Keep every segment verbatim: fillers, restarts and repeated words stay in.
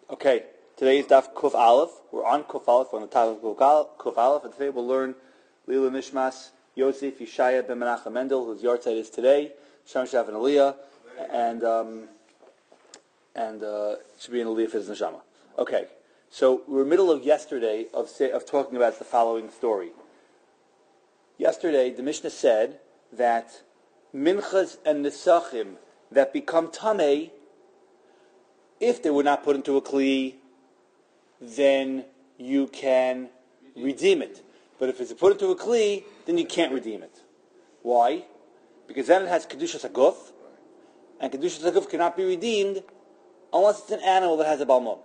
Okay, today is Daf Kuf Aleph. We're on Kuf Aleph, we're on the top of Kuf Aleph, and today we'll learn Lila Nishmas Yosef Yishaya ben Menachem Mendel, whose yahrzeit is today, Shem Shav and Aliyah, and um, and uh, should be in Aliyah for his neshama. Okay, so we're in the middle of yesterday of say, of talking about the following story. Yesterday, the Mishnah said that minchas and nesachim that become tamei, if they were not put into a kli, then you can redeem it. But if it's put into a kli, then you can't redeem it. Why? Because then it has kedushas haguf, and kedushas haguf cannot be redeemed unless it's an animal that has a balmum.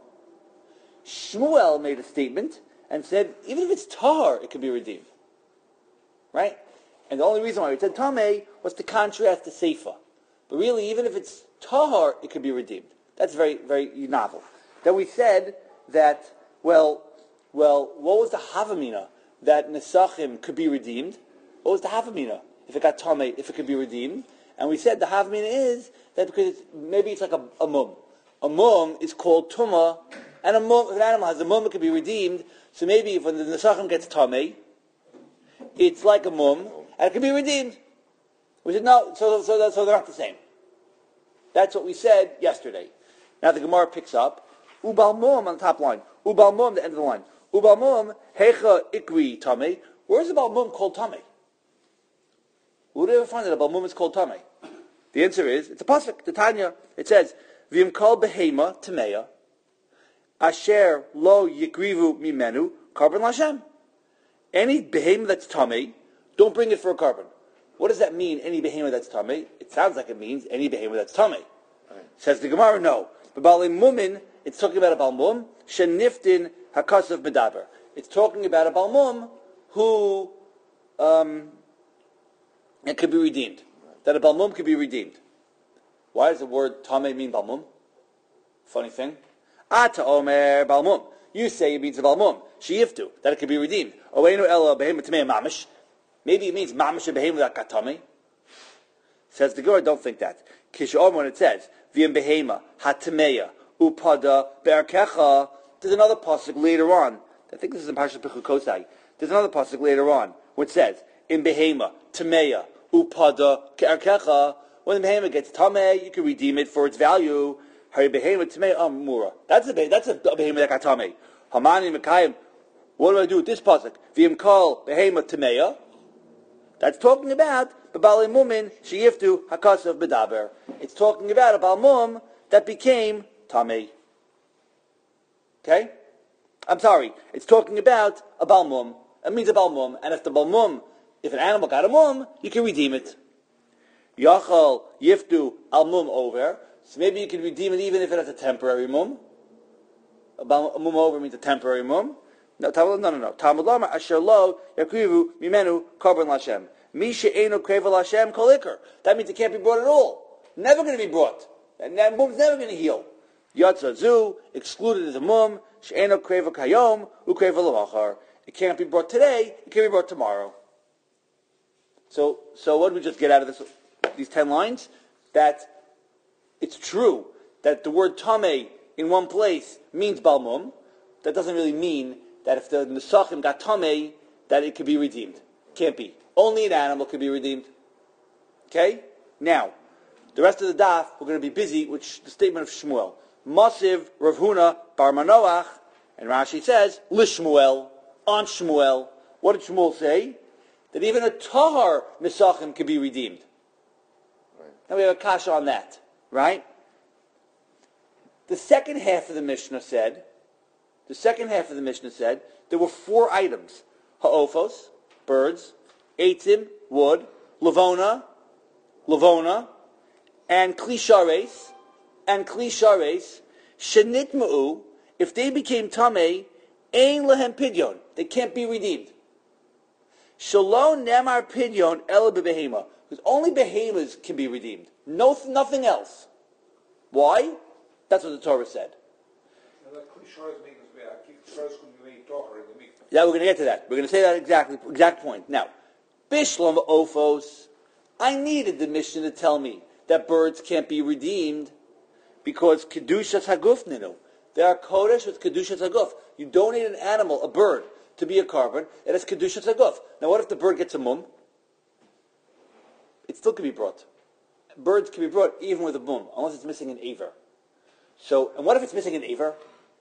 Shmuel made a statement and said, even if it's tahar, it can be redeemed. Right? And the only reason why we said tamei was to contrast the seifa. But really, even if it's tahar, it can be redeemed. That's very, very novel. Then we said that, well, well, what was the havamina that nesachim could be redeemed? What was the havamina if it got tamei, if it could be redeemed? And we said the havamina is that because it's, maybe it's like a, a mum. A mum is called tuma, and a mum, if an animal has a mum, it could be redeemed. So maybe if when the nesachim gets tamei, it's like a mum, and it can be redeemed. We said no, so so so they're not the same. That's what we said yesterday. Now the Gemara picks up, Ubalmum on the top line, Ubalmum, the end of the line, Ubalmum, Hecha Ikri Tamei. Where is the Balmum called Tamei? Who did ever find that a Balmum is called Tamei? The answer is, it's a pasuk, the Tanya. It says, V'im kol behema Tameya, Asher lo yikrivu mimenu, Karban Lashem. Any behema that's Tamei, don't bring it for a carbon. What does that mean, any behema that's Tamei? It sounds like it means any behema that's Tamei. Right. Says the Gemara, no. But Balei Mumin, it's talking about a Balmum, Sheniftin Hakasav Medaber. It's talking about a Balmum who um, it could be redeemed. That a Balmum could be redeemed. Why does the word Tamei mean Balmum? Funny thing. Ata Omer Balmum. You say it means a Balmum. Sheyiftu, that it could be redeemed. Oenu Ela Behema Tamei Mamish. Maybe it means Mamish Behema that got Tamei. Says the Gemara, don't think that. Kishom, when it says V'im Behema Hatameya Upada Be'arkecha, there's another pasuk later on. I think this is in Parashat Pechukosai. There's another pasuk later on which says in Behema Tameya Upada Be'arkecha. When the Behema gets Tamei, you can redeem it for its value. Hari Behema Tameya Amura. That's a that's a Behema that got Tamei. Hamani Mekayim. What do I do with this pasuk? V'im Kol Behema Tameya. That's talking about the Balei Mumin Sheyiftu Hakasav Bedaber. It's talking about a Balmum that became Tamei. Okay? I'm sorry. It's talking about a Balmum. It means a Balmum. And if the Balmum, if an animal got a mum, you can redeem it. Yachal Yiftu Al Mum over. So maybe you can redeem it even if it has a temporary mum. A, bal, a mum over means a temporary mum. No, no, no, no. Talmud Lama Asher Lo Yakrivu Mimenu Karban Lashem. Misha Eino Kreva Lashem Kolikar. That means it can't be brought at all. Never going to be brought. And that mum's never going to heal. Yatza Zu excluded as a mum. She'eno Kreva Kayom Ukreva Lavachar. It can't be brought today. It can be brought tomorrow. So, so what did we just get out of this? These ten lines? That it's true that the word Tamei in one place means Balmum. That doesn't really mean that if the Nesachim got Tamei, that it could be redeemed. Can't be. Only an animal could be redeemed. Okay? Now, the rest of the daf, we're going to be busy with the statement of Shmuel. Masiv Rav Huna bar Manoach, and Rashi says, Lishmuel, on Shmuel. What did Shmuel say? That even a Tahar Nesachim could be redeemed. Right. Now we have a kasha on that. Right? The second half of the Mishnah said, The second half of the Mishnah said there were four items: ha'ofos, birds; eitzim, wood; lavona, lavona; and klishares, and klishares. Shenitma'u, if they became tamei, ein lehem pidyon, they can't be redeemed. Shalom nemar pidyon ela bebehema, because only behemoths can be redeemed. No, nothing else. Why? That's what the Torah said. Yeah, we're going to get to that. We're going to say that exactly, exact point. Now, Bishlam Ophos, I needed the Mishnah to tell me that birds can't be redeemed because Kedushas Haguf Ninu. They are kodesh with kedushas haguf. You donate an animal, a bird, to be a carbon, it has kedushas haguf. Now what if the bird gets a mum? It still can be brought. Birds can be brought even with a mum, unless it's missing an aver. So, and what if it's missing an aver?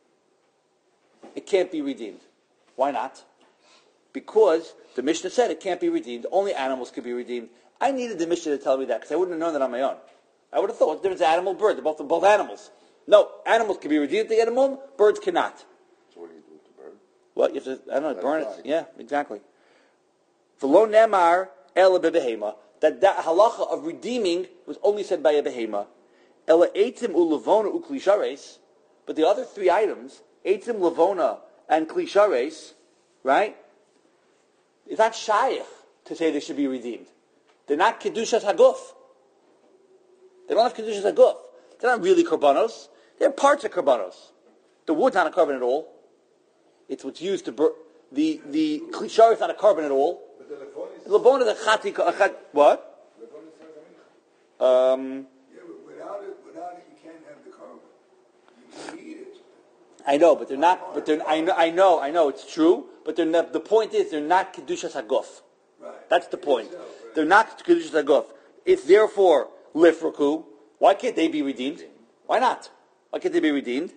It can't be redeemed. Why not? Because the Mishnah said it can't be redeemed. Only animals can be redeemed. I needed the Mishnah to tell me that because I wouldn't have known that on my own. I would have thought, what's the difference? Animal, bird. They're both, they're both animals. No, animals can be redeemed if they get a mum. Birds cannot. So what do you do with the bird? Well, you have to, I don't know, Let burn it it. die. Yeah, exactly. V'lo nemar ela bebehema. That that halacha of redeeming was only said by a behema. Ela eitim u'levona u'klishares. But the other three items, eitim, levona, and klishares, right? It's not shaykh to say they should be redeemed. They're not kedushas haguf. They don't have kedushas haguf. They're not really karbanos. They're parts of karbanos. The wood's not a carbon at all. It's what's used to burn. The the klishar is not a carbon at all. But the levon is... Levon is a chati. A chat, what? Levon is a mincha. Um, Yeah, but without it, without it, you can't have the carbon. You can eat it. I know, but they're not. But they're. I know. I know. I know. It's true. But they're not, the point is, they're not kedushas haguf. Right. That's the point. Itself, right. They're not kedushas haguf. It's therefore lifraku. Why can't they be redeemed? Why not? Why can't they be redeemed?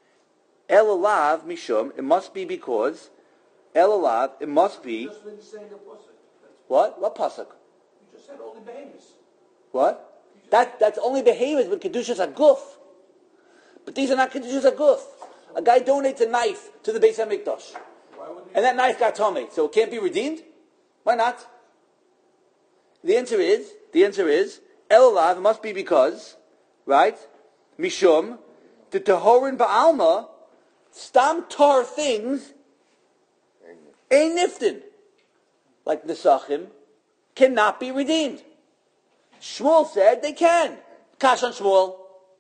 Elalav mishum. It must be because elalav. It must be Just when you saying the pasuk. That's what? What pasuk? you just said only behemoths. What? That that's only behemoths with kedushas haguf. But these are not kedushas haguf. A guy donates a knife to the Beis Hamikdash, Why wouldn't you? and that knife got tummy, so it can't be redeemed. Why not? The answer is the answer is elalav. It must be because, right? Mishum the tehorin ba'alma stam tar things ein niftin, like nesachim, cannot be redeemed. Shmuel said they can. Kash on Shmuel.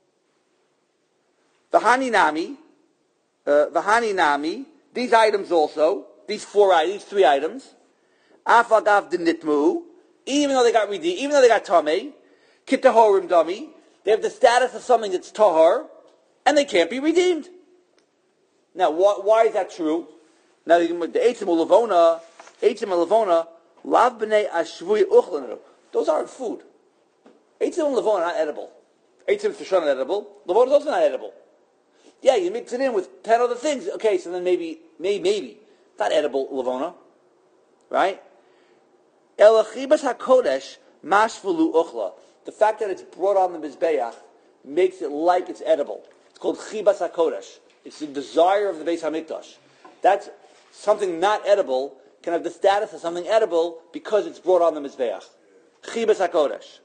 V'hani nami, uh, v'hani nami. These items also, these four items, these three items, afagav denitmu, even though they got redeemed, even though they got tamei, kitahorim dami, they have the status of something that's tahar, and they can't be redeemed. Now, why, why is that true? Now, the eitzim u'levona, eitzim u'levona, lav b'nei ashvui uchlanu. Those aren't food. Eitzim and levona are not edible. Eitzim for sure not edible. Levona is also not edible. Yeah, you mix it in with ten other things. Okay, so then maybe, maybe, maybe. It's not edible levona. Right? Elachibas hakodesh mashvulu uchla. The fact that it's brought on the mizbeach makes it like it's edible. It's called chibas hakodesh. It's the desire of the Beis Hamikdash. That's something not edible can have the status of something edible because it's brought on the mizbeach. Chibas hakodesh.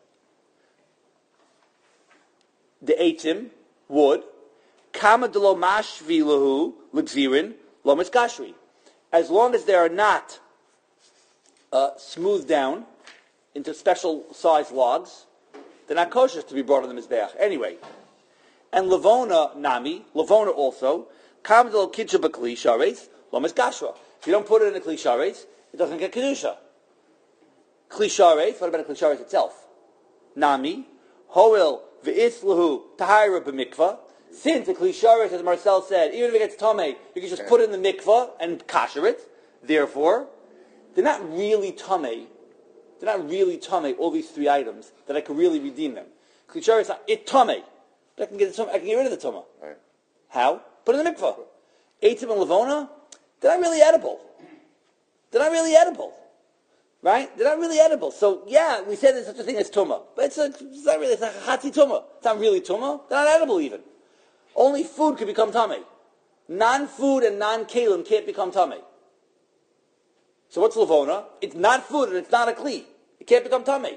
The eitim, wood, kama delo mashvi lahu l'gzirin lo mitzkashri. As long as they are not uh, smoothed down into special sized logs, they're not kosher to be brought on the mizbeach. Anyway, and levona nami, levona also, kama delo kitcha b'kli sharetz lo mitzkashra. If you don't put it in a kli sharetz, it doesn't get kedusha. Kli sharetz, what about a kli sharetz itself? Nami, hoil v'islahu tahira b'mikvah. Since a klisharet, as Marcel said, even if it gets tomei, you can just put it in the mikvah and kasher it. Therefore, they're not really tomei. They're not really tomei. All these three items that I can really redeem them. Klisharet is not it tomei, but I can get the I can get rid of the tomah. Right. How? Put it in the mikvah. Eitim and levona, they're not really edible. They're not really edible. Right? They're not really edible. So, yeah, we said there's such a thing as tumah. But it's, a, it's not really, it's not chati tumah. It's not really tumah. They're not edible even. Only food can become tamei. Non-food and non-kalim can't become tamei. So what's levona? It's not food and it's not a kli. It can't become tamei.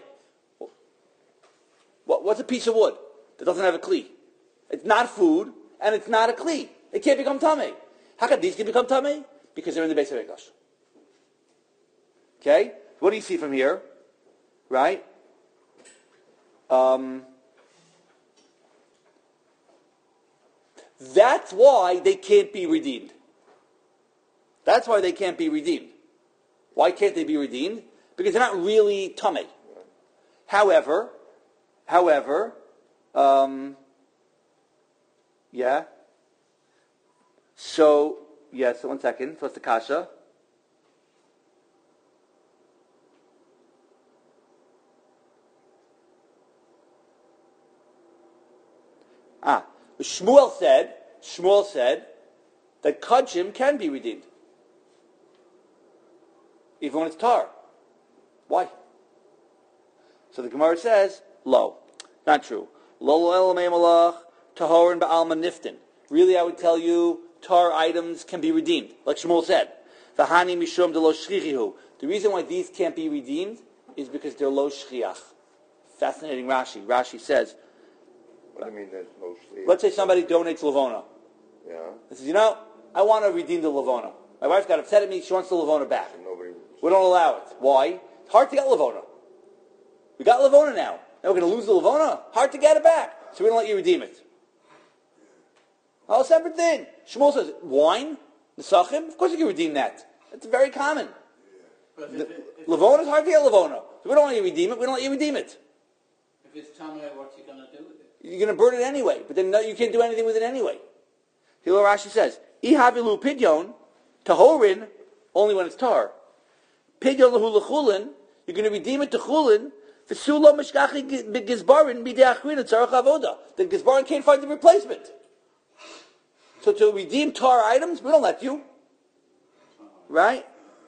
What, what's a piece of wood that doesn't have a kli? It's not food and it's not a kli. It can't become tamei. How come these can become tamei? Because they're in the Beis Hamikdash. Okay? What do you see from here? Right? Um, that's why they can't be redeemed. That's why they can't be redeemed. Why can't they be redeemed? Because they're not really tamei. However, however, um, yeah, So, yes, so one second. So what's the kasha? Ah, Shmuel said, Shmuel said that kachim can be redeemed, even when it's tar. Why? So the Gemara says, lo, not true. Lo el me'malach tahorin ba'alma niftin. Really, I would tell you, tar items can be redeemed, like Shmuel said. V'hani mishum de lo shchichihu. The reason why these can't be redeemed is because they're lo shchiach. Fascinating Rashi. Rashi says, What do you mean there's no sleep? let's say somebody donates Lavona. Yeah. He says, you know, I want to redeem the Lavona. My wife got upset at me, she wants the Lavona back. And nobody. We don't allow it. Why? It's hard to get Lavona. We got Lavona now. Now we're going to lose the Lavona? Hard to get it back. So we don't let you redeem it. All separate thing. Shmuel says, wine? Nesachim? Of course you can redeem that. That's very common. But if, The, it, if, Lavona is hard to get Lavona. So we don't let you redeem it. We don't let you redeem it. if it's tamei, what's he going to do with it? You're going to burn it anyway. But then no, you can't do anything with it anyway. Here Rashi says, Ihavilu pidyon, tahorin, only when it's tar. Pidyon lahu lechulin, you're going to redeem it to chulin, v'sulo mishkachi gizbarin b'dei achrin tzarach avoda. The gizbarin can't find the replacement. So to redeem tar items, we don't let you. Right?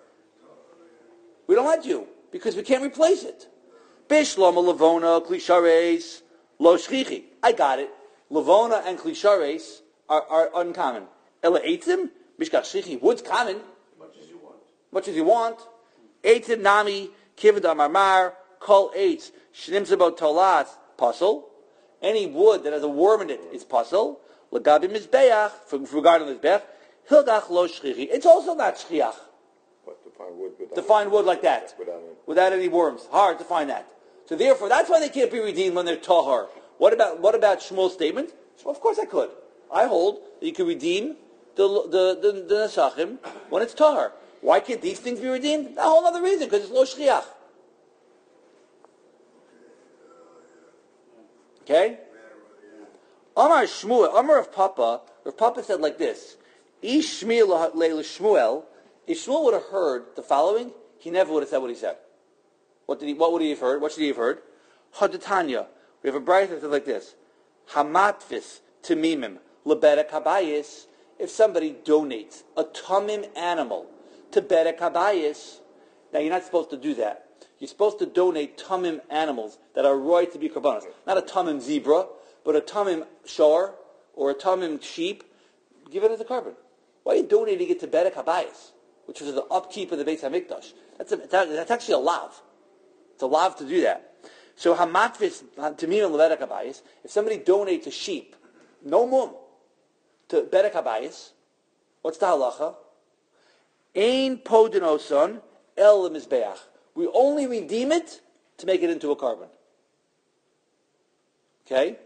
We don't let you, because we can't replace it. Bishlama lavona klishares lo shchichi. I got it. Lavona and klishares are, are uncommon. Ela eitzim, mishkach shchichi. Wood's common. Much as you want. Much as you want. Eitzim nami, kivad amarmar, kol eitz, shnimzabot tolas, puzzle. Any wood that has a worm in it is puzzle. Lagabi mizbeach, regarding mizbeach, hilgach lo shchichi. It's also not shchiach. What, to find wood without To find wood like that. Without any. Without any worms. Hard to find that. So therefore, that's why they can't be redeemed when they're tahar. What about what about Shmuel's statement? Well, of course I could. I hold that you can redeem the the the, the nesachim when it's tahar. Why can't these things be redeemed? A whole other reason, because it's lo shchiach. Okay? Amar Shmuel, Amar of Papa, Rav Papa said like this: Ish Shmuel leil Shmuel. If Shmuel would have heard the following, he never would have said what he said. What did he? What would he have heard? What should he have heard? Hadatanya. We have a brayta that says like this: Hamatvis tamimim lebedek habayis. If somebody donates a tamim animal to bedek habayis, now you're not supposed to do that. You're supposed to donate tamim animals that are right to be karbanos. Not a tamim zebra, but a tamim shor or a tamim sheep. Give it as a carbon. Why are you donating it to bedek habayis, which was the upkeep of the Beis Hamikdash? That's a, that's actually a lav. It's a lav to do that. So hamatvis tamim lebedek habayis. If somebody donates a sheep, no mum, to bedek habayis, what's the halacha? Ein podinoson el mizbeach. We only redeem it to make it into a carbon. Okay?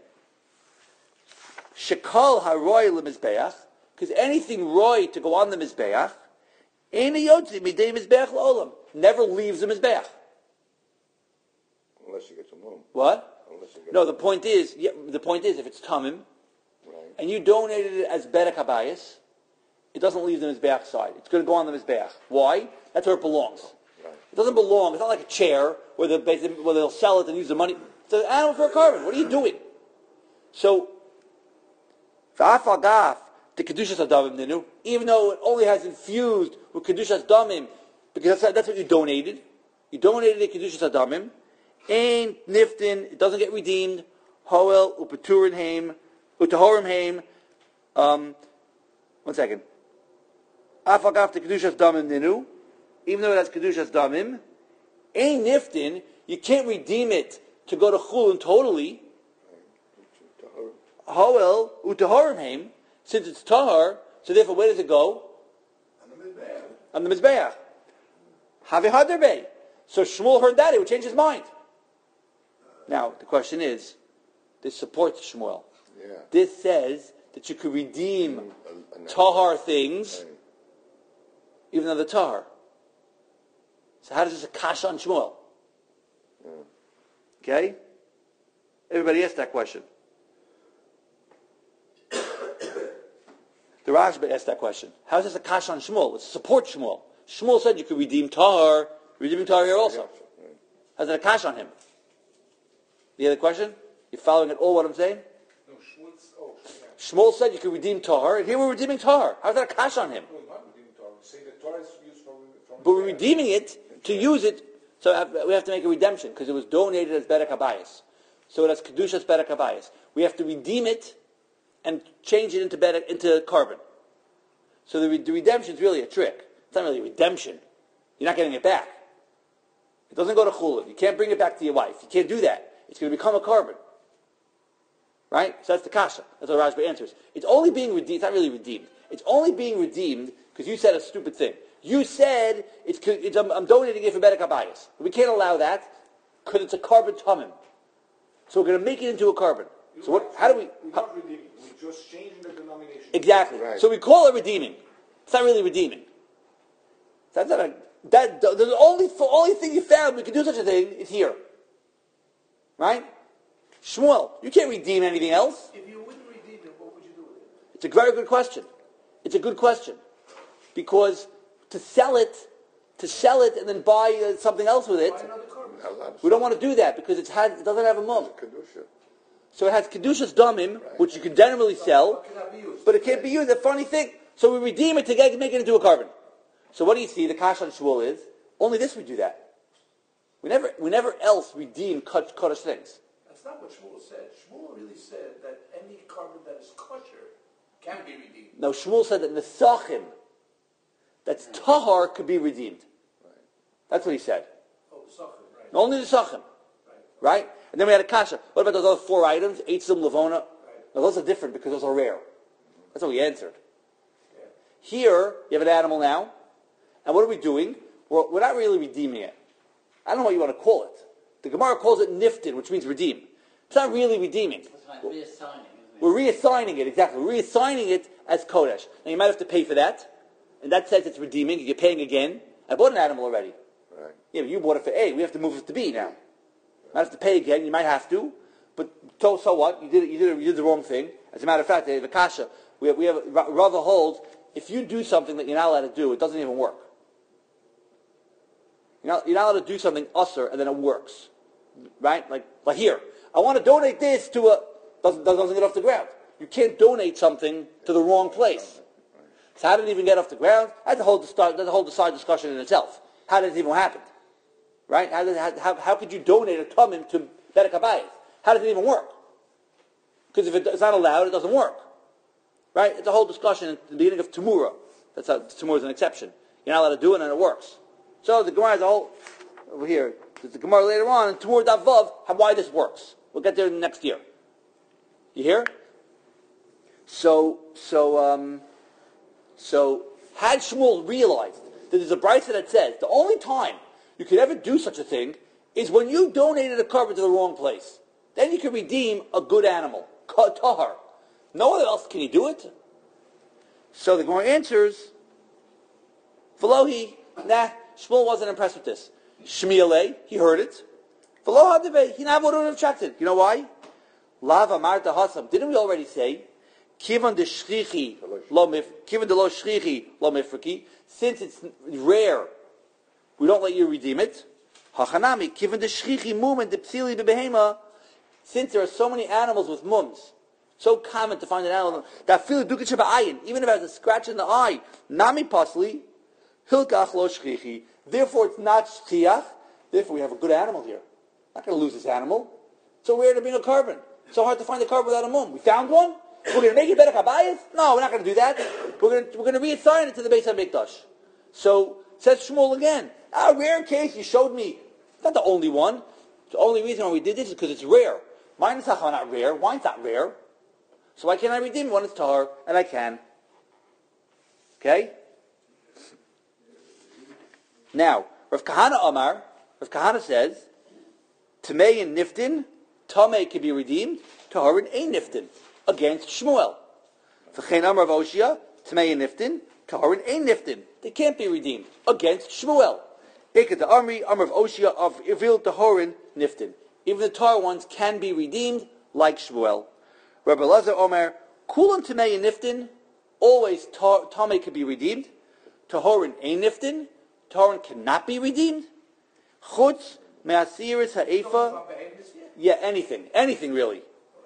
Shekal haroy lemizbeach, because anything roy to go on the mizbeach, ein yotzi midei mizbeach la'olam, never leaves the mizbeach. Unless you get some room. What? Unless you get No, the point is, yeah, the point is, if it's tamim, Right. and you donated it as bedek habayis, it doesn't leave the mizbeach side. It's going to go on the mizbeach. Why? That's where it belongs. Right. It doesn't belong. It's not like a chair where, the, where they'll sell it and use the money. It's an animal for a carbon. What are you doing? So, v'afal gaf the kedushas adamim ninu, even though it only has infused with kedushas damim, because that's, that's what you donated. You donated the kedushas adamim. Ein niftin, it doesn't get redeemed. Hoel upeturin heim, utahorim heim. Um, one second. Afal gaf the kedushas damim ninu. Even though it has kedushas damim, ein niftin, you can't redeem it to go to chulin totally. Hoel utahorim heim, since it's tahar, so therefore where does it go? On the mizbeach. On the mizbeach. Havi haderbei. So Shmuel heard that, he would change his mind. Now the question is, this supports Shmuel. Yeah. This says that you could redeem A- a- tahar things, Right. even though they're tahar. So how does this akash on Shmuel? Yeah. Okay? Everybody asked that question. The Rashba asked that question. How is this a kash on Shmuel? It's support Shmuel. Shmuel said you could redeem Tahar. Redeeming Tahar here also. How's that a kash on him? You hear the question? You following at all what I'm saying? No, Shmuel's, oh, yeah. Shmuel said you could redeem Tahar, and here we're redeeming Tahar. How's that a kash on him? No, not redeeming Torah. We're saying that Torah is used from... from But we're redeeming it to use it, so we have to make a redemption, because it was donated as Berek HaBayis. So it has Kedushas Berek HaBayis. We have to redeem it and change it into Berek, into carbon. So the, the redemption is really a trick. It's not really a redemption. You're not getting it back. It doesn't go to chulin. You can't bring it back to your wife. You can't do that. It's going to become a carbon. Right? So that's the kasha. That's what Rashba answers. It's only being redeemed. It's not really redeemed. It's only being redeemed because you said a stupid thing. You said, it's, it's I'm, I'm donating it for Berek HaBayis. We can't allow that because it's a carbon tamim. So we're going to make it into a carbon. You're So what? right. How do we... We're How, not redeeming. We're just changing the denomination. exactly. Right. So we call it redeeming. It's not really redeeming. That's not a... That, the, the only, the only thing you found we can do such a thing is here. Right? Shmuel, you can't redeem anything else. If you wouldn't redeem it, what would you do with it? It's a very good question. It's a good question. Because to sell it, to sell it and then buy uh, something else with it, Buy another carbon. we don't want to do that because it's had, it doesn't have a mum. Kedusha. So it has Kedushas Damim, which you can generally sell, What cannot be used? but it can't be used. The funny thing, so we redeem it to get, make it into a carbon. So what do you see? The kash on Shmuel is only this we do that. We never, we never else redeem cut, Kaddish things. That's not what Shmuel said. Shmuel really said that any carbon that is kosher can be redeemed. No, Shmuel said that Nesachim, that's Tahar, could be redeemed. That's what he said. Oh, the sucker, right. Only the Sachim. Right? And then we had a kasha. What about those other four items? Eitzim, Levona? Right. Now those are different because those are rare. That's what we answered. Yeah. Here, you have an animal now. And what are we doing? We're, we're not really redeeming it. I don't know what you want to call it. The Gemara calls it nifted, which means redeem. It's not really redeeming. It's like reassigning, isn't it? We're reassigning it, exactly. We're reassigning it as Kodesh. Now you might have to pay for that. And that says it's redeeming. You're paying again. I bought an animal already. Right. Yeah, but you bought it for A. We have to move it to B now. You might have to pay again. You might have to. But so, so what? You did, it, you, did it, you did the wrong thing. As a matter of fact, they have a kasha. We have, we have Rava holds, if you do something that you're not allowed to do, it doesn't even work. You're not, you're not allowed to do something usser and then it works. Right? Like, like here. I want to donate this to a... Doesn't, doesn't get off the ground. You can't donate something to the wrong place. So how did it even get off the ground? That's a whole, that's a whole side discussion in itself. How did it even happen? Right? How, did, how, how could you donate a tamim to Berek HaBayis? How does it even work? Because if it, it's not allowed, it doesn't work. Right? It's a whole discussion at the beginning of Tamura. That's how Tamura is an exception. You're not allowed to do it and it works. So the Gemara is a whole, over here, there's the Gemara later on, in Tamura Davav, how, why this works. We'll get there next year. You hear? So, so, um, so, had Shmuel realized that there's a brayta that says the only time you could ever do such a thing is when you donated a carbon to the wrong place. Then you can redeem a good animal, tahar. No one else can you do it. So the Gemara answers, Velohi, nah, Shmuel wasn't impressed with this. Shmiele, he heard it. Velo hadeve, he never would have objected. You know why? Lava Marta Hasam. Didn't we already say? Kivan de shrichi lo mif, kivan de lo shrichi lo mifriki. Since it's rare, we don't let you redeem it. Hachanami kivan de shrichi mum and de psili bebehema. Since there are so many animals with mums, so common to find an animal that feel dukach ba'ayin, even if it has a scratch in the eye. Nami pasli hilkach lo shrichi. Therefore, it's not shchiach. Therefore, we have a good animal here. Not going to lose this animal. So rare to bring a carbon. So hard to find a carbon without a mum. We found one. We're going to make it Berek HaBayis? No, we're not going to do that. We're going to, we're going to reassign it to the Beis HaMikdash. So, says Shmuel again, a rare case you showed me. It's not the only one. The only reason why we did this is because it's rare. Mine is not rare. Wine's not rare. So why can't I redeem it when it's tahar? And I can. Okay? Now, Rav Kahana Amar, Rav Kahana says, Tamei and Niftin, Tamei can be redeemed, Taharin ain't Niftin, against Shmuel. V'chein Amar of Oshia, Tamei and Niftin, Taharin ain't Niftin. They can't be redeemed, against Shmuel. Eket the Amri, Amar of Oshia, of Ivil Taharin, Niftin. Even the Tar ones can be redeemed, like Shmuel. Rabbi Lazar Omer, Kulan Tamei and Niftin, always tar- Tame could be redeemed. Tahorin ein niftin. Tahorin cannot be redeemed. Chutz me'asiris ha'efa. Yeah, anything. Anything really.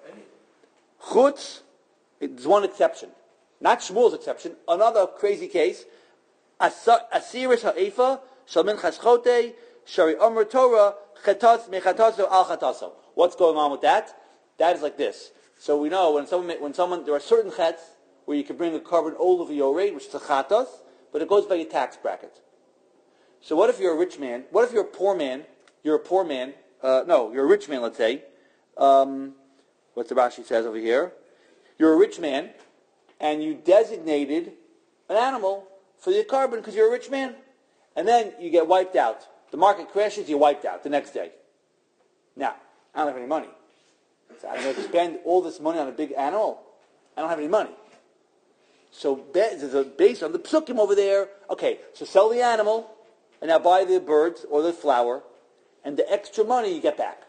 Chutz, there's one exception. Not Shmuel's exception. Another crazy case. Asiris ha'efa, shalmin chaschote, shari omer Torah, chetatz mechataso al chataso. What's going on with that? That is like this. So we know when someone, when someone, there are certain chets where you can bring a carbon over your rate, which is a chatas, but it goes by your tax bracket. So what if you're a rich man? What if you're a poor man? You're a poor man. Uh, no, you're a rich man, let's say. Um, what the Rashi says over here. You're a rich man, and you designated an animal for the carbon because you're a rich man. And then you get wiped out. The market crashes, you're wiped out the next day. Now, I don't have any money. So I'm going to spend all this money on a big animal. I don't have any money. So based on the psukim over there, okay, so sell the animal, and now buy the birds or the flour, and the extra money you get back.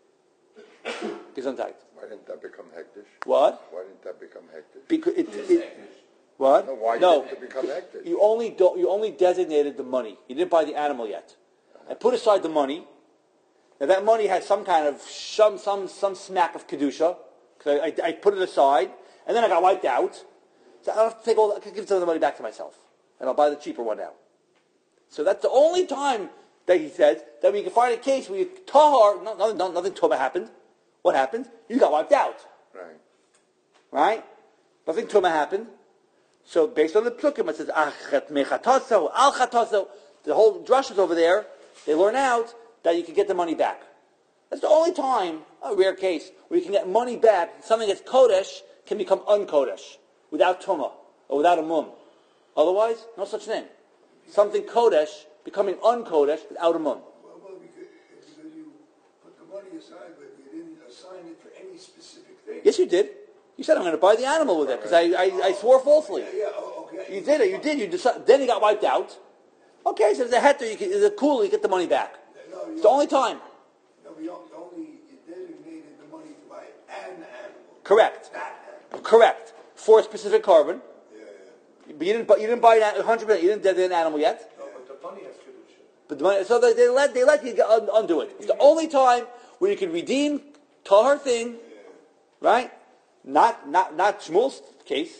Gesundheit. Why didn't that become hektish? What? Why didn't that become hektish? Because it, it, what? No, why no, didn't it become hektish? You only don't, you only designated the money. You didn't buy the animal yet. I put aside the money. Now that money has some kind of some some some smack of kedusha. Cause I, I, I put it aside, and then I got wiped out. So I don't have to take all. I can give some of the money back to myself, and I'll buy the cheaper one now. So that's the only time that he says that we can find a case where you tahar, no, nothing, no, nothing tuma happened. What happened? You got wiped out. Right. Right? Nothing tuma happened. So based on the psukim, it says achet mechataso al chataso. The whole drush is over there. They learn out that you can get the money back. That's the only time, a rare case, where you can get money back. Something that's kodesh can become un-kodesh without tuma or without a mum. Otherwise, no such thing. Something kodesh becoming un-kodesh without a mum. Well, well because, because you put the money aside, but you didn't assign it for any specific thing. Yes, you did. You said I'm going to buy the animal with it because I, I, I swore falsely. Yeah, yeah, oh, okay. You did it. You did. You decided. Then you got wiped out. Okay, so there's a heter. You can, there's a cool. You get the money back. No, you It's the only time. No, but you only you designated the money to buy an animal. Correct. That animal. Correct. For a specific carbon. Yeah, yeah. But you didn't. You didn't buy it one hundred percent. You didn't designate an animal yet. No, but the money has kedusha. But the money, so they, they let they let you get, un, undo it. It's the only time where you can redeem tahar thing, right? Not not not Shmuel's case.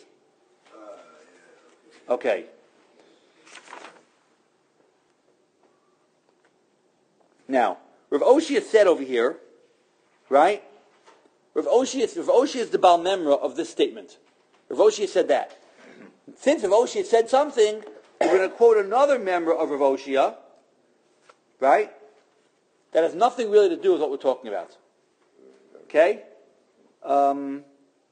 Okay. Now, Rav Oshia said over here, right? Rav Oshia, Rav Oshia is the Baal Memra of this statement. Rav Oshia said that. Since Rav Oshia said something, we're going to quote another member of Rav Oshia, right? That has nothing really to do with what we're talking about. Okay? Um,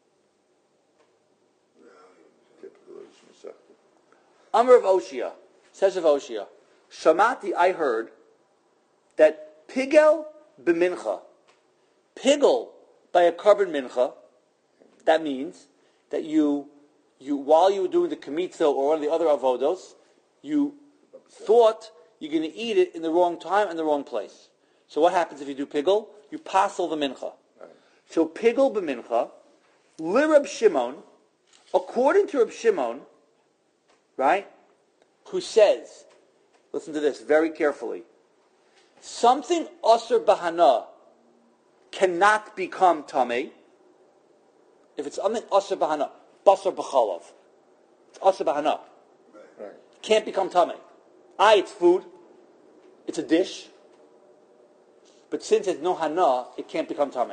Typical of Masechta. Amr of Oshia, says of Oshia, Shamati, I heard, that pigel b'mincha, pigel by a carbon mincha, that means that you, you while you were doing the kamitza or one of the other avodos, you thought you're going to eat it in the wrong time and the wrong place. So what happens if you do pigel? You passel the mincha. So pigel b'mincha, li Reb Shimon, according to Reb Shimon, right, who says, listen to this very carefully, something asur bahana cannot become tamei if it's something asur bahana, basar b'chalav. It's asur bahana. Right. Can't become tamei. Ah, it's food. It's a dish. But since it's no hana, it can't become tamei.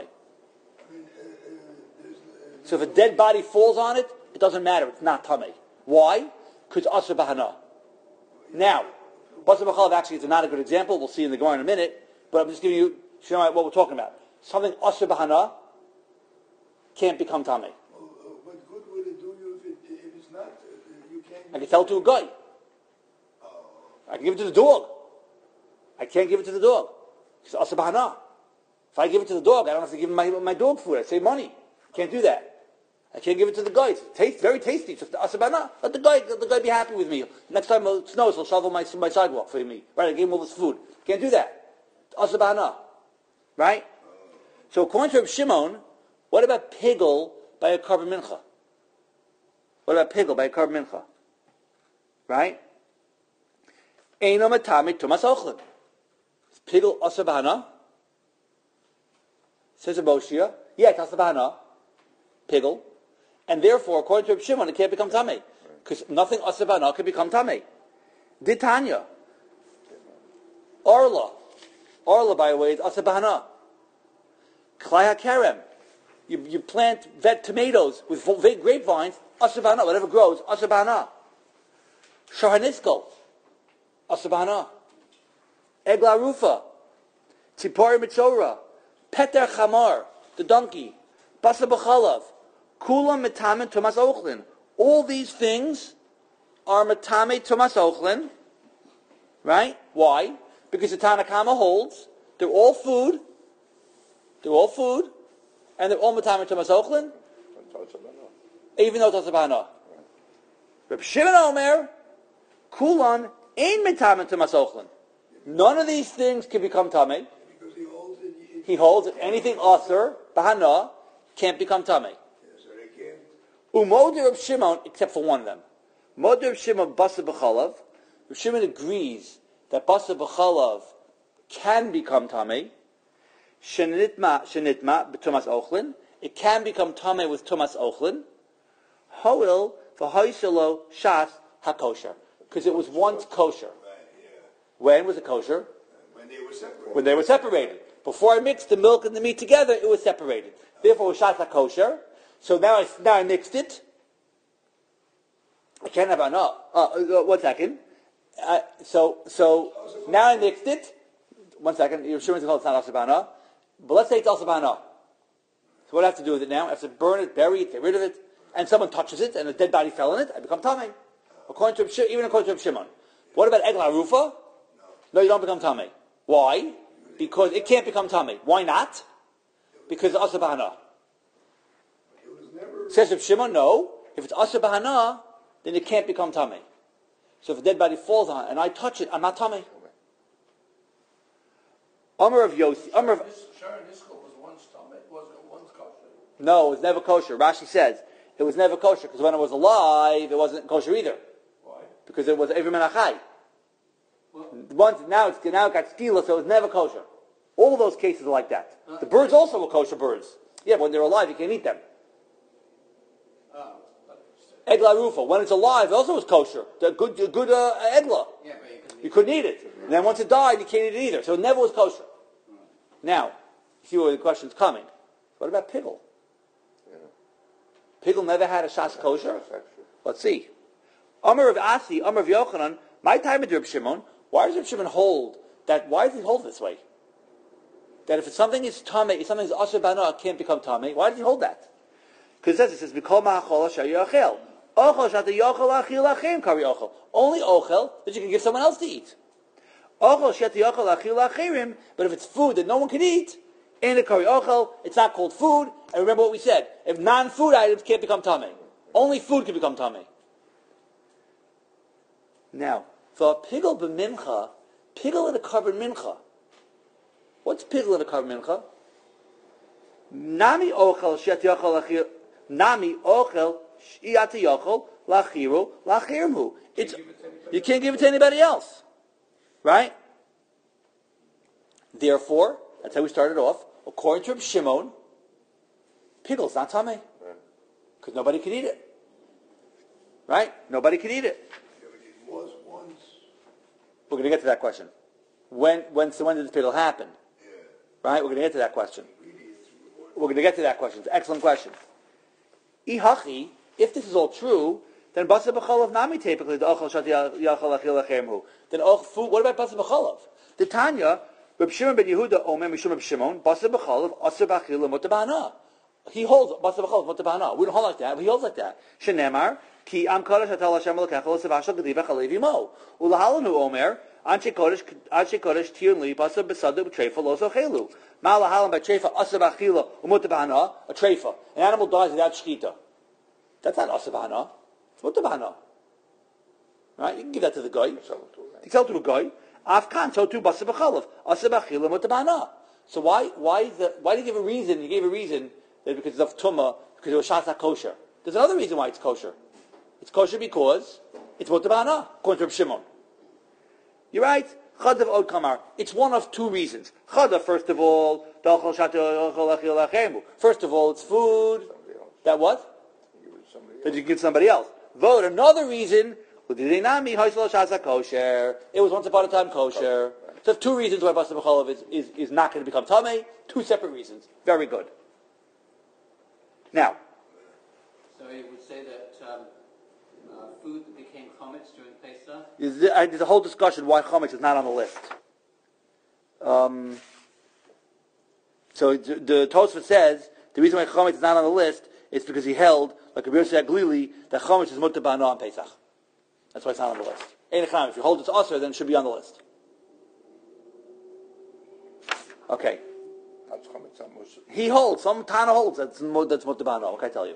So if a dead body falls on it, it doesn't matter. It's not tamei. Why? Because it's asur bahana. Now, basar b'chalav actually is not a good example. We'll see in the Gemara in a minute. But I'm just giving you, you know what we're talking about. Something asur bahana can't become tamei. Well, uh, what good would it do you if, it, if it's not? Uh, you can't. I can tell it to a guy. I can give it to the dog. I can't give it to the dog. It's asur bahana. If I give it to the dog, I don't have to give him my, my dog food. I save money. Can't do that. I can't give it to the guy. It's taste, very tasty. It's just asur bahana. Let the guy, let the guy be happy with me. Next time it snows, he'll shovel my, my sidewalk for me. Right? I gave him all this food. Can't do that. It's asur bahana. Right? So according to Reb Shimon, what about pigel by a carbon mincha? What about pigel by Korban Mincha? Right? Eino matami tumas ochlin. Pigel asa b'hana. Says a Boshia. Yeah, it's asa b'hana. Pigel. And therefore, according to Reb Shimon, it can't become tamei. Because nothing asa b'hana can become tamei. Ditanya. Orla. Orla, by the way, is asa b'hana. Klai HaKerem. You, you plant vet tomatoes with grapevines, asa b'hana, whatever grows, asa b'hana. Shahanisko, asa b'hana. Egla Rufa, Tzipori Mitzora, Peter Chamar, the donkey, Basa B'chalav, Kula Metamen Tomas Ochlin. All these things are Metame Tomas Ochlin, right? Why? Because the Tanakama holds they're all food, they're all food, and they're all Metame Tomas Ochlin, even though it's Asa B'hana. Reb Shimon Omer, Kulan Ein Metame Tomas Ochlin. None of these things can become tamei. Because he holds it. it He holds that anything aser bahana can't become tamei. Yeah, so they can't. Umodir of Shimon, except for one of them. Modir of Shimon basa b'chalav. Reb Shimon agrees that basa b'chalav can become tamei. Shenitma shenitma b'tumas ochlin. It can become tamei with tumas ochlin. Hoil v'hoiselo shas hakosher, because it was once kosher. When was it kosher? When they were separated. When they were separated. Before I mixed the milk and the meat together, it was separated. Therefore, it was shas kosher. So now I now I mixed it. I can't have a no. Uh, uh, one second. Uh, so so now I mixed it. One second. You're sure it's not asabana, but let's say it's asabana. So what do I have to do with it now? I have to burn it, bury it, get rid of it, and someone touches it, and a dead body fell in it. I become tamei. According to even according to Reb Shimon. What about egla rufa? No, you don't become tamei. Why? Because it can't become tamei. Why not? Because it's asa b'hana. Says Reb Shimon, no. If it's asa b'hana, then it can't become tamei. So if a dead body falls on it and I touch it, I'm not tamei. Amar of Yossi, Amar of Sharon Iskal was once tamei, was it once kosher? no, it was never kosher. Rashi says it was never kosher because when it was alive, it wasn't kosher either. Why? Because it was every menachai. Once now it's now it got stila, so it was never kosher. All those cases are like that. The birds also were kosher birds. Yeah, but when they're alive, you can't eat them. Oh, Egla rufa, when it's alive, it also was kosher. The good, the good uh, egla. yeah, but you can You couldn't eat it. And then once it died, you can't eat it either. So it never was kosher. Now, you see where the question's coming. What about pigel? Pigel never had a shas kosher? Let's see. Amar of Asi, Amar of Yochanan, my time at Reb Shimon, why does Reb Shimon hold that, why does he hold this way? That if it's something is tamei, if something is asher b'hana, it can't become tamei. Why does he hold that? Because it says, it says, B'kol ma'achol asher yachel. Ochel shata yochel achil achim kari ochel. Only ochel that you can give someone else to eat. Ochel shata yochel achil achirim, but if it's food that no one can eat, in a kari ochel, it's not called food. And remember what we said, if non-food items can't become tamei. Only food can become tamei. Now, for a pigel b'mincha, pigel in a korban mincha. What's pigel in a korban mincha? Nami ochel shiat yochel achir. Nami ochel shiat yochel lachiru lachirmu. It's you can't give it to anybody else, right? Therefore, that's how we started off. According to Reb Shimon, pigel's not tamei because nobody can eat it, right? Nobody can eat it. It was once. We're going to get to that question. When when so when did the pigel happen? Yeah. Right? We're going to get to that question. We're going to get to that question. It's an excellent question. Ihachi, if this is all true, then basa b'chalav nami typically the ochel shat yachal achil lachemhu. Then oh, food. What about basa b'chalav? The Tanya, Reb Shimon ben Yehuda Omer Mishum Reb Shimon basa b'chalav aser b'achil l'mutabana. He holds basa b'chalav mutabana. We don't hold like that. But he holds like that. Shenemar ki am kodesh hatal Hashem l'kecha l'sevashal gediva chalev imo ulahalanu Omer anshe kodesh anshe kodesh tiyun li basa b'sadu b'treifa lo zochelu. Ma'alahalam by treifa aser b'achila umutabana a treifa. An animal dies without shchita. That's not aser b'hana. It's mutabana. Right? You can give that to the guy. You can sell it to a guy. Afkan, so too basa b'chalav aser b'achila mutabana. So why why the why did you give a reason? You gave a reason that because of tumah, because it was shas kosher. There's another reason why it's kosher. It's kosher because it's mutar b'hana, according to Reb Shimon. You're right. Chadav od kamar. It's one of two reasons. Chadav, first of all, first of all, it's food. That what? Give it to somebody That else. you give somebody else. Vote. Another reason, it was once upon a time kosher. So two reasons why Basar B'cholav is, is, is not going to become Tameh. Two separate reasons. Very good. Now, So he would say that um, uh, food that became chametz during Pesach. there's, there's a whole discussion why chametz is not on the list. Um, so the, the Tosfot says the reason why chametz is not on the list is because he held, like Rabbi Yossi Aglili, that chametz is mutar b'hana on Pesach. That's why it's not on the list. Ein chametz. If you hold it's usher, then it should be on the list. Okay. That's chametz amos. He holds. Some Tana holds that's mo- that's mutar b'hana. Okay, I tell you.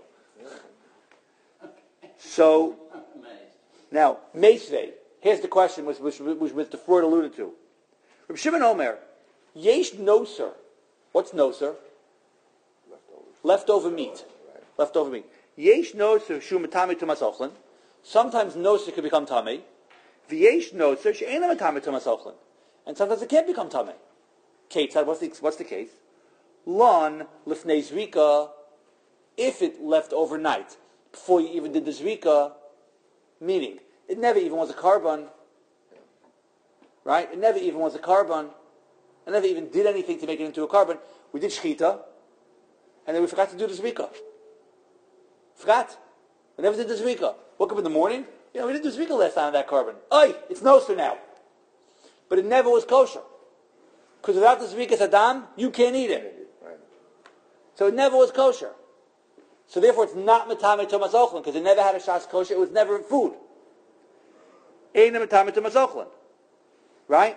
So Amazed. now Meisvei. Here's the question, which, which, which Mister Freud alluded to. Reb Shimon Omer, yesh noser. What's noser? Leftovers. Leftover meat. Right. Leftover meat. Yesh noser shu matame tumas ochlin. Sometimes noser can become tame. V'yesh noser she'ena matame tumas ochlin. And sometimes it can't become tame. Kate said, what's the, what's the case? Lon lifnei zrika, if it left overnight, before you even did the zrika, meaning, it never even was a carbon, right? It never even was a carbon. I never even did anything to make it into a carbon. We did shchita, and then we forgot to do the zrika. Forgot. We never did the zrika. Woke up in the morning, you know, we did the zrika last time on that carbon. Oy, it's noser now. But it never was kosher. Because without the zrika sadam, you can't eat it. Right. So it never was kosher. So therefore it's not matame tomas ochlin, because it never had a shas kosher, it was never food. Ein matame tomas ochlin. Right?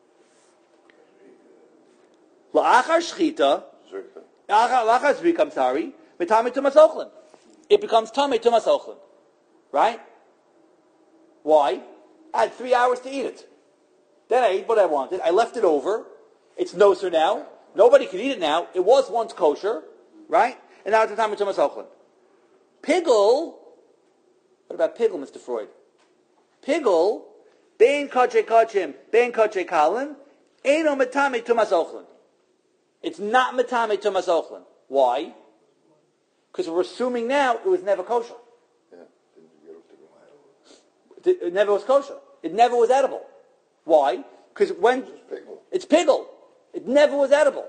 La'achar shchita, Zrika. la'achar zrika, I'm sorry, matame tomas ochlin. It becomes tame tomas ochlin. Right? Why? I had three hours to eat it. Then I ate what I wanted. I left it over. It's noser now. Nobody can eat it now. It was once kosher. Right? And now it's the time of Tumas Ochlin. Pigel, what about Pigel, Mister Freud? Pigel, Bein Kachay Kachim, Bein Kachay Kalin, Eino Matame Tumas Ochlin. It's not Matame Tumas Ochlin. Why? Because we're assuming now it was never kosher. Yeah. Didn't get up to go. It it never was kosher. It never was edible. Why? Because when... It's pigel. It's Pigel. It never was edible.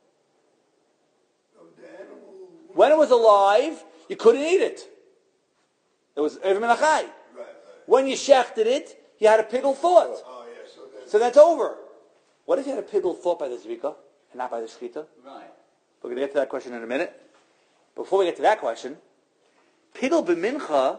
Of the animal. When it was alive, you couldn't eat it. It was Ev Menachai. Right, right. When you shechted it, you had a Pigel thought. Oh, yeah, so that's. So that's over. What if you had a Pigel thought by the Zrika and not by the Shechita? Right. We're going to get to that question in a minute. Before we get to that question, Pigel b'mincha,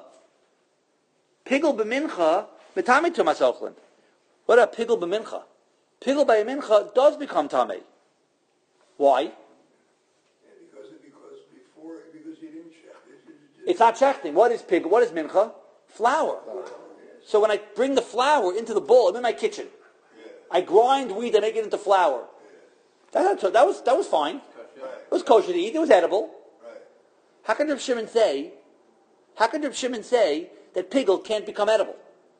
Pigel b'mincha, metame tumas ochlin. What about Pigel b'mincha? Pigel by mincha does become tamei. Why? Yeah, because, because before, because you didn't check it. you just- It's not shechting. What is pig? What is mincha? Flour. So when I bring the flour into the bowl, I'm in my kitchen. I grind wheat, I make it into flour. That, that was that was fine. It was kosher to eat. It was edible. Right. How can Reb Shimon say? How can Reb Shimon say that pigel can't become edible?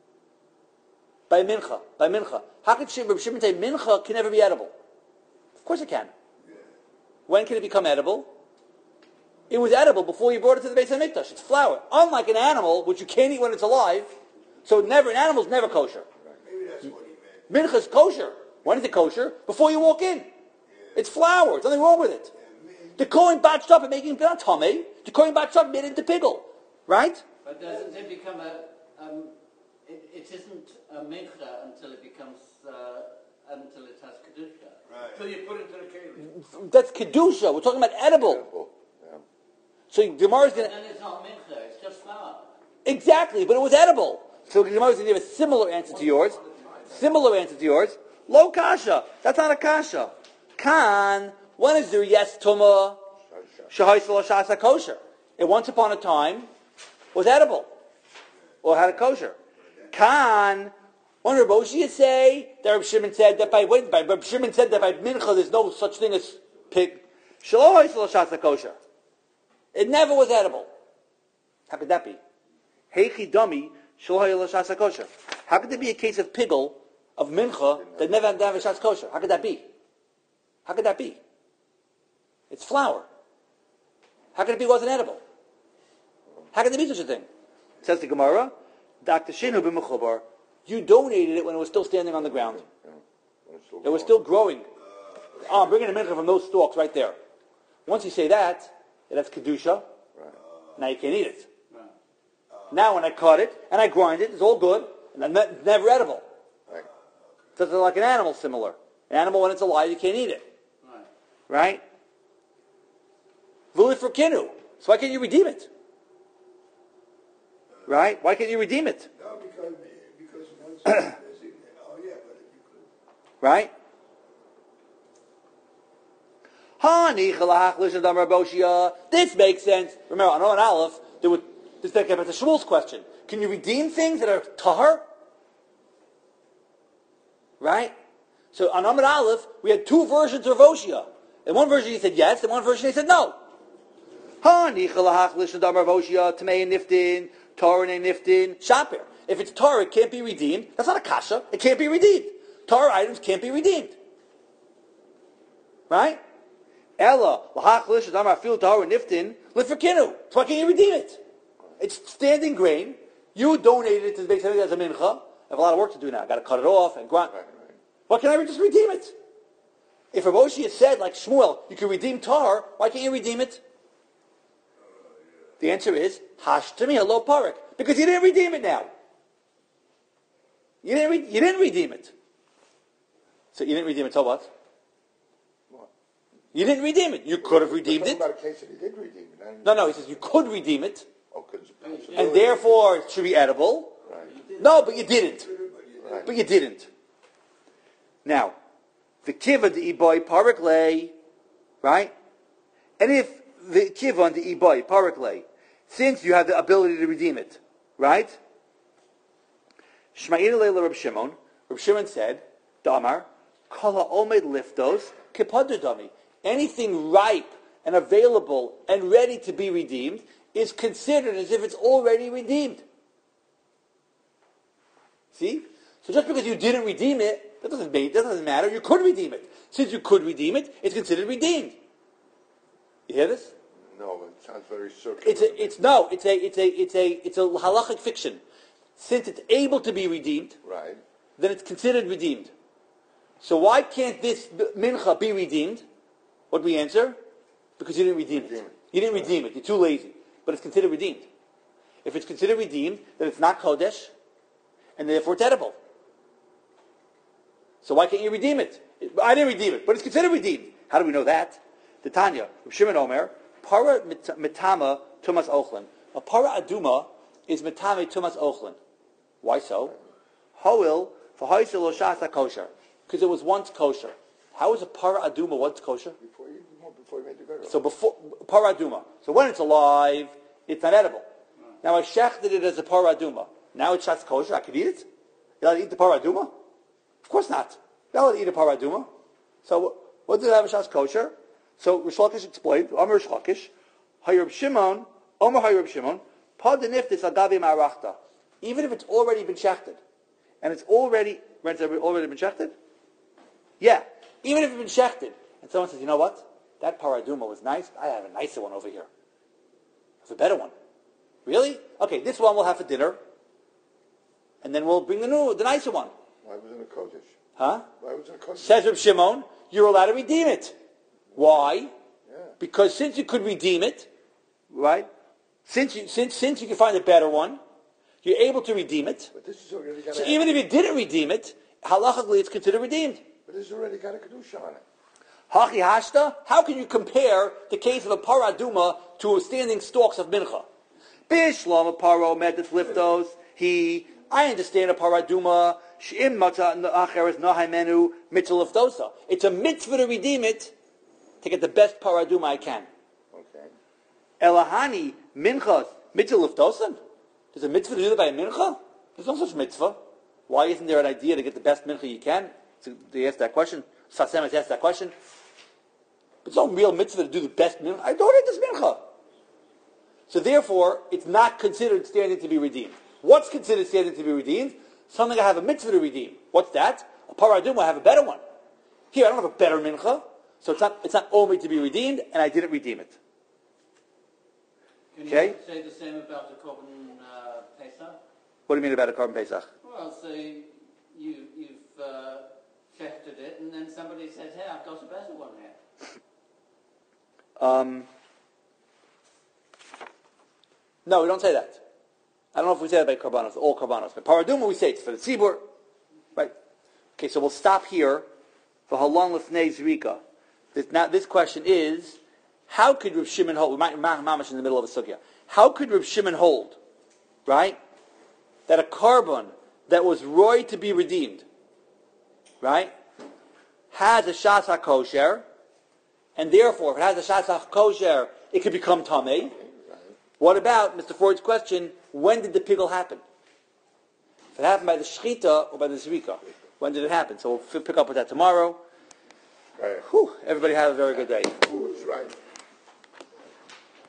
By mincha, by mincha. How can Reb Shimon say mincha can never be edible? Of course it can. When can it become edible? It was edible before you brought it to the Beis HaMikdash. It's flour. Unlike an animal, which you can't eat when it's alive, so never an animal's never kosher. Maybe that's what he meant. Mincha's kosher. When is it kosher? Before you walk in. It's flour. There's nothing wrong with it. The Kohen batched up and making it not tummy. The Kohen batched up and made it into pigel. Right? But doesn't it become a, um, it, it isn't a mincha until it becomes, uh, until it has kedusha. Right. Until you put it into the keli. That's kedusha. We're talking about edible. Edible. Yeah. So Gemara's going And to... then it's not mincha, it's just flour. Exactly, but it was edible. So Gemara's going to give a similar answer to yours. Similar answer to yours. Lo kasha. That's not a kasha. Kan, when is there yes tuma? Shahaisel shasa kosher. It once upon a time was edible. Or had a kosher. Kan, when Reb Oshia say that Reb Shimon said that by, by Reb Shimon said that by mincha there's no such thing as pig. Shahaisel shasa kosher. It never was edible. How could that be? Heichi dami shlohaya l'shas kosher. How could there be a case of pigel of mincha that never had to have a shas kosher? How could that be? How could that be? It's flour. How could it be it wasn't edible? How could there be such a thing? Says the Gemara, Doctor Shinu b'mechubar, you donated it when it was still standing on the ground. It was still growing. Oh, I'm bringing a mincha from those stalks right there. Once you say that, that's kedusha. Now you can't eat it. Now when I cut it and I grind it, it's all good, and it's never edible. Right. So it's like an animal similar. An animal, when it's alive, you can't eat it. Right? Vuli for kinu. So why can't you redeem it? Right? Why can't you redeem it? No, because, because once it's designated, oh yeah, but if you could. Right? This makes sense. Remember, on an Aleph, there would this back up to Shmuel's question. Can you redeem things that are tahar? Right? So on Amud Aleph, we had two versions of Oshia. In one version he said yes, in one version he said no. Shapir. If it's tar, it can't be redeemed. That's not a kasha. It can't be redeemed. Tar items can't be redeemed. Right? Ella, lahach lish damar fil tar niftin lifakinu. So why can't you redeem it? It's standing grain. You donated it to the Beis Hamikdash as a mincha. I have a lot of work to do now. I've got to cut it off and grind. Right, right. Why can't I just redeem it? If Rav Oshia said, like Shmuel, you can redeem tar, why can't you redeem it? The answer is, hashtami halo parak. Because you didn't redeem it now. You didn't, re- you didn't redeem it. So you didn't redeem it, so what? What? You didn't redeem it. You could have redeemed Talking it. about a case that he did redeem it. I didn't- No, no, he says you could redeem it, Oh, 'cause it's a possibility. and therefore it should be edible. Right. No, but you didn't. Right. But you didn't. Now, the kiva de iboy parak lay, right? And if the kiva on the iboy parak lay, since you have the ability to redeem it, right? Shma'ina leila Reb Shimon. Reb Shimon said, Damar, kala omed liftos kipadu dami. Anything ripe and available and ready to be redeemed is considered as if it's already redeemed. See? So just because you didn't redeem it, that doesn't mean, that doesn't matter. You could redeem it. Since you could redeem it, it's considered redeemed. You hear this? No, it sounds very circular. It's a, it's no, it's a, it's a, it's a, it's a halachic fiction. Since it's able to be redeemed, Right. then it's considered redeemed. So why can't this mincha be redeemed? What do we answer? Because you didn't redeem Redeem it. it. You didn't redeem it. You're too lazy. But it's considered redeemed. If it's considered redeemed, then it's not kodesh, and therefore it's edible. So why can't you redeem it? I didn't redeem it, but it's considered redeemed. How do we know that? The Tanya, Shimon Omer, para mitama tumas ochlin. A para aduma is mitame tumas ochlin. Why so? Hoil for hoisil shasa kosher, because it was once kosher. How is a para aduma once kosher? Before you, before you made the girl. So before para aduma. So when it's alive, it's not edible. Now I shechted it as a para aduma. Now it's shas kosher. I could eat it. You allowed to eat the para aduma? Of course not. You're allowed to eat a para aduma. So what did it have a shas kosher? So Rish Lakish explained. Omer Rish Lakish, Hayr Shimon, Omer Hayr Shimon, pa deniftis agavi ma'arachta. Even if it's already been shechted, and it's already rents already been shechted. Yeah, even if it's been shechted, and someone says, you know what? That paraduma was nice. I have a nicer one over here. I have a better one. Really? Okay, this one we'll have for dinner, and then we'll bring the new, the nicer one. Why was it a kodesh? Huh? Why was it a kodesh? Says Reb Shimon, you're allowed to redeem it. Why? Yeah. Because since you could redeem it, right? Since you since since you can find a better one, you're able to redeem it. But this is already got So a, even if you didn't redeem it, halachically it's considered redeemed. But this has already got a kedusha on it. Hachi hashta? How can you compare the case of a paraduma to standing stalks of mincha? Bishlam a paro medet liftos. He, I understand a paraduma. Sh'im mata acheres nahaimenu mitzvah liftosa. It's a mitzvah to redeem it, to get the best paraduma I can. Okay. Elahani minchas mitzvah liftosan. There's a mitzvah to do that by a mincha? There's no such mitzvah. Why isn't there an idea to get the best mincha you can? So they asked that question. Sasem has asked that question. But it's no real mitzvah to do the best mincha. I donate this mincha. So therefore, it's not considered standing to be redeemed. What's considered standing to be redeemed? Something I have a mitzvah to redeem. What's that? A paraduma, I have a better one. Here, I don't have a better mincha, so it's not it's not only to be redeemed, and I didn't redeem it. Can Okay? you say the same about the Korban uh, Pesach? What do you mean about a carbon pesach? Well, say you, you've uh, shechted it, and then somebody says, hey, I've got a better one here. Um, no, we don't say that. I don't know if we say that by karbanos, all karbanos. But paraduma, we say it's for the tzibur. Right? Okay, so we'll stop here. For halon lefnei zrika. This, now, this question is, how could Reb Shimon hold? We might mamash in the middle of a sugya. How could Reb Shimon hold, right, that a carbon that was roy to be redeemed, right, has a shas hakosher, and therefore, if it has a shas hakosher, it could become tamei. What about Mister Ford's question? When did the pigul happen? If it happened by the shchita or by the zrika, when did it happen? So we'll f- pick up with that tomorrow. Right. Whew, everybody have a very good day. Who's right?